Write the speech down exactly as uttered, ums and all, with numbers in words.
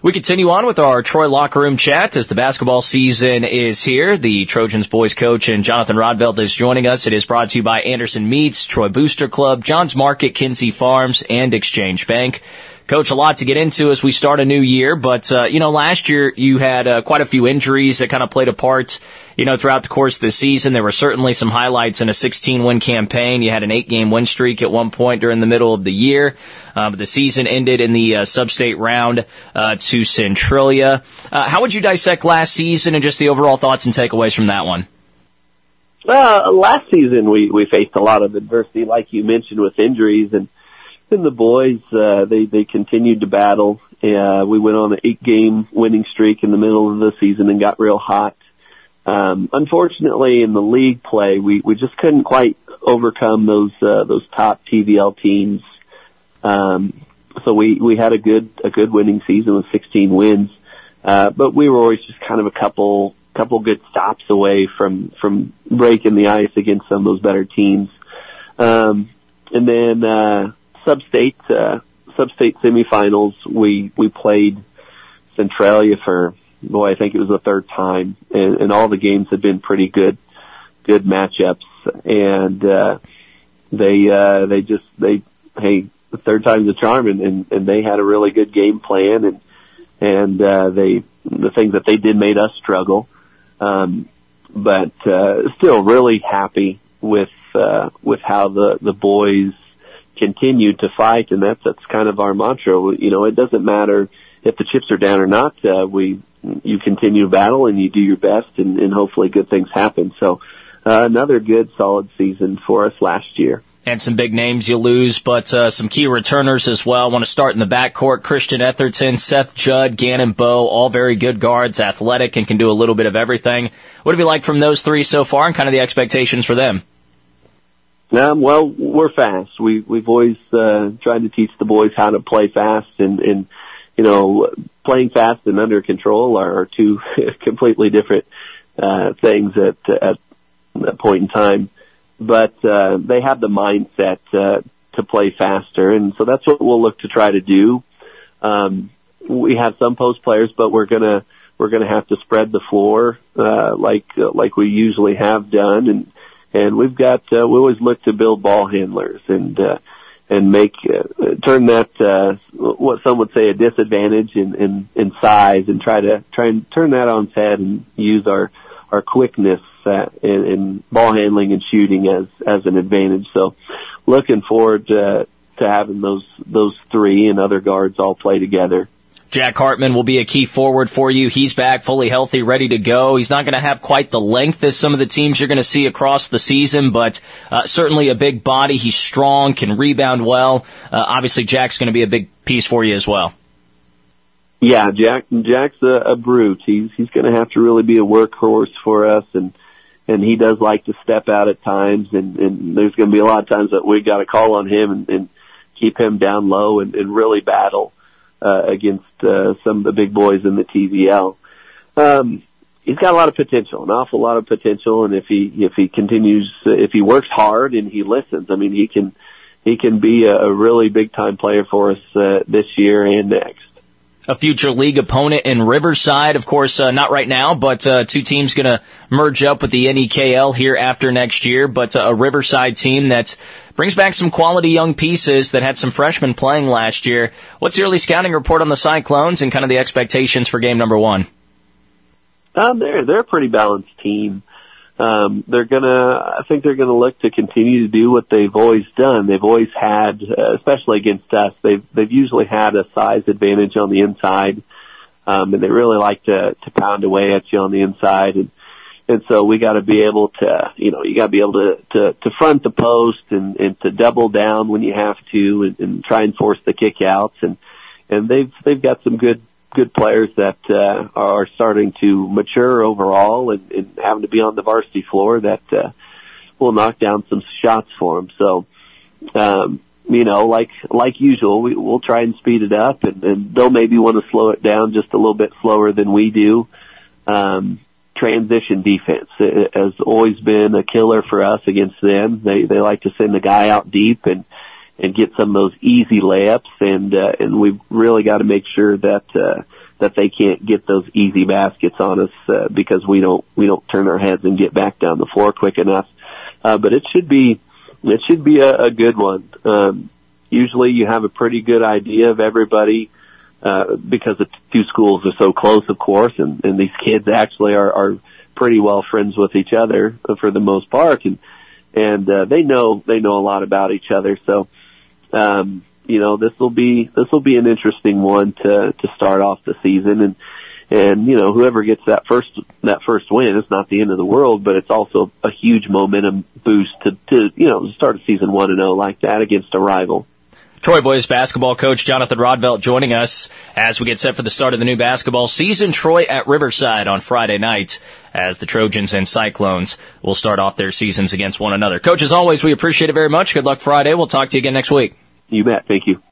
We continue on with our Troy locker room chat as the basketball season is here. The Trojans boys coach and Jonathan Rodveld is joining us. It is brought to you by Anderson Meats, Troy Booster Club, John's Market, Kinsey Farms, and Exchange Bank. Coach, a lot to get into as we start a new year, but, uh, you know, last year you had uh, quite a few injuries that kind of played a part, you know, throughout the course of the season. There were certainly some highlights in a sixteen-win campaign. You had an eight-game win streak at one point during the middle of the year. Uh, but the season ended in the uh, sub-state round uh, to Centralia. Uh, how would you dissect last season and just the overall thoughts and takeaways from that one? Well, last season we, we faced a lot of adversity, like you mentioned, with injuries, and And the boys, uh, they, they continued to battle. Uh, we went on an eight-game winning streak in the middle of the season and got real hot. Um, unfortunately, in the league play, we, we just couldn't quite overcome those, uh, those top T V L teams. Um, so we, we had a good, a good winning season with sixteen wins. Uh, but we were always just kind of a couple, couple good stops away from, from breaking the ice against some of those better teams. Um, and then, uh, Sub-state, uh, sub-state semifinals, we, we played Centralia for, boy, I think it was the third time, and, and all the games had been pretty good, good matchups, and, uh, they, uh, they just, they, hey, the third time's a charm, and, and, and they had a really good game plan, and, and, uh, they, the things that they did made us struggle, um, but, uh, still really happy with, uh, with how the, the boys continued to fight, and that's that's kind of our mantra. You know, it doesn't matter if the chips are down or not. Uh, we you continue to battle and you do your best, and, and hopefully good things happen. So uh, another good, solid season for us last year. And some big names you lose, but uh, some key returners as well. I want to start in the backcourt. Christian Etherton, Seth Judd, Gannon Bowe, all very good guards, athletic, and can do a little bit of everything. What have you liked from those three so far, and kind of the expectations for them? Um, well, we're fast. We, we've always uh, tried to teach the boys how to play fast, and, and you know, playing fast and under control are, are two completely different uh, things at, at that point in time. But uh, they have the mindset uh, to play faster, and so that's what we'll look to try to do. Um, we have some post players, but we're gonna we're gonna have to spread the floor uh, like uh, like we usually have done, and. And we've got, uh, we always look to build ball handlers and, uh, and make, uh, turn that, uh, what some would say a disadvantage in, in, in size, and try to, try and turn that on its head and use our, our quickness, uh, in, in ball handling and shooting as, as an advantage. So looking forward to, to having those, those three and other guards all play together. Jack Hartman will be a key forward for you. He's back, fully healthy, ready to go. He's not going to have quite the length as some of the teams you're going to see across the season, but uh, certainly a big body. He's strong, can rebound well. Uh, obviously, Jack's going to be a big piece for you as well. Yeah, Jack. Jack's a, a brute. He's he's going to have to really be a workhorse for us, and and he does like to step out at times. And, and there's going to be a lot of times that we got to call on him and, and keep him down low and, and really battle Uh, against uh, some of the big boys in the T V L. Um, he's got a lot of potential, an awful lot of potential, and if he if he continues, uh, if he works hard and he listens, I mean, he can he can be a, a really big time player for us uh, this year and next. A future league opponent in Riverside, of course, uh, not right now, but uh, two teams going to merge up with the N E K L here after next year. But uh, a Riverside team that brings back some quality young pieces that had some freshmen playing last year. What's the early scouting report on the Cyclones and kind of the expectations for game number one? Um, they're they're a pretty balanced team. Um, they're gonna, I think they're gonna look to continue to do what they've always done. They've always had, uh, especially against us, they've they've usually had a size advantage on the inside, um, and they really like to to pound away at you on the inside. And and so we got to be able to, you know, you got to be able to to to front the post and and to double down when you have to, and, and try and force the kickouts. And and they've they've got some good. good players that uh, are starting to mature overall and, and having to be on the varsity floor that uh, will knock down some shots for them. So, um, you know, like like usual, we, we'll try and speed it up, and, and they'll maybe want to slow it down just a little bit slower than we do. Um, transition defense has always been a killer for us against them. They they like to send the guy out deep and and get some of those easy layups, and uh, and we've really got to make sure that uh, that they can't get those easy baskets on us uh, because we don't we don't turn our heads and get back down the floor quick enough. Uh, but it should be it should be a, a good one. Um, usually, you have a pretty good idea of everybody uh, because the two schools are so close, of course, and, and these kids actually are, are pretty well friends with each other for the most part, and and uh, they know they know a lot about each other. So. Um, You know, this will be this will be an interesting one to to start off the season, and and you know, whoever gets that first that first win, it's not the end of the world, but it's also a huge momentum boost to to you know start a season one and zero like that against a rival. Troy boys basketball coach Jonathan Rodvelt joining us as we get set for the start of the new basketball season. Troy at Riverside on Friday night, as the Trojans and Cyclones will start off their seasons against one another. Coach, as always, we appreciate it very much. Good luck Friday. We'll talk to you again next week. You bet. Thank you.